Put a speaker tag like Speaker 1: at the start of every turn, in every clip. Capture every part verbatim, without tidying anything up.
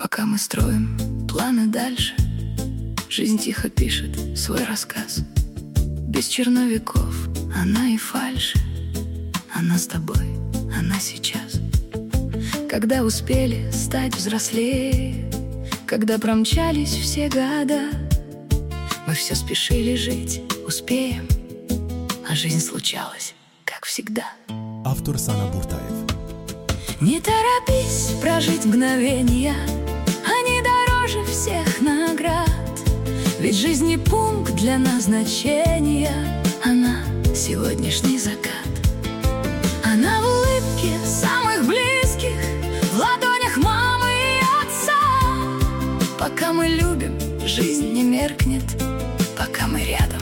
Speaker 1: Пока мы строим планы дальше, жизнь тихо пишет свой рассказ. Без черновиков, она и фальши. Она с тобой, она сейчас. Когда успели стать взрослее, когда промчались все года, мы все спешили жить, успеем, а жизнь случалась, как всегда.
Speaker 2: Автор Сана Буртаев.
Speaker 1: Не торопись прожить мгновенья, они дороже всех наград. Ведь жизнь не пункт для назначения, она сегодняшний закат. Она в улыбке самых близких, в ладонях мамы и отца. Пока мы любим, жизнь не меркнет, пока мы рядом,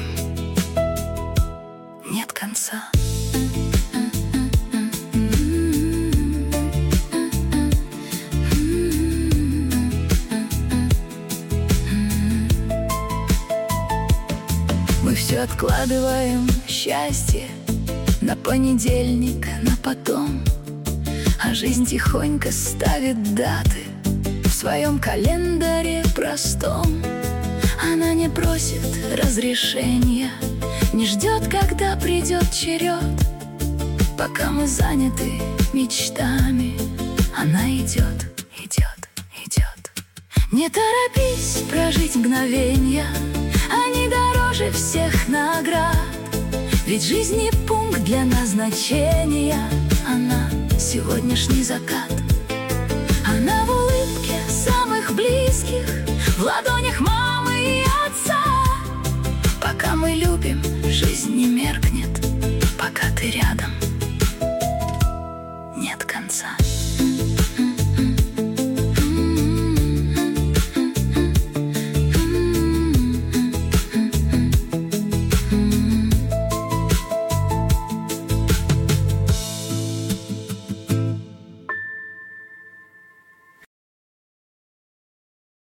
Speaker 1: нет конца. Мы все откладываем счастье на понедельник, на потом, а жизнь тихонько ставит даты в своем календаре простом. Она не просит разрешения, не ждет, когда придет черед. Пока мы заняты мечтами, она идет, идет, идет. Не торопись прожить мгновенья, они дороже всех наград. Ведь жизнь не пункт для назначения, она сегодняшний закат. Она в улыбке самых близких, в ладонях мамы и отца. Пока мы любим, жизнь не меркнет, пока ты рядом.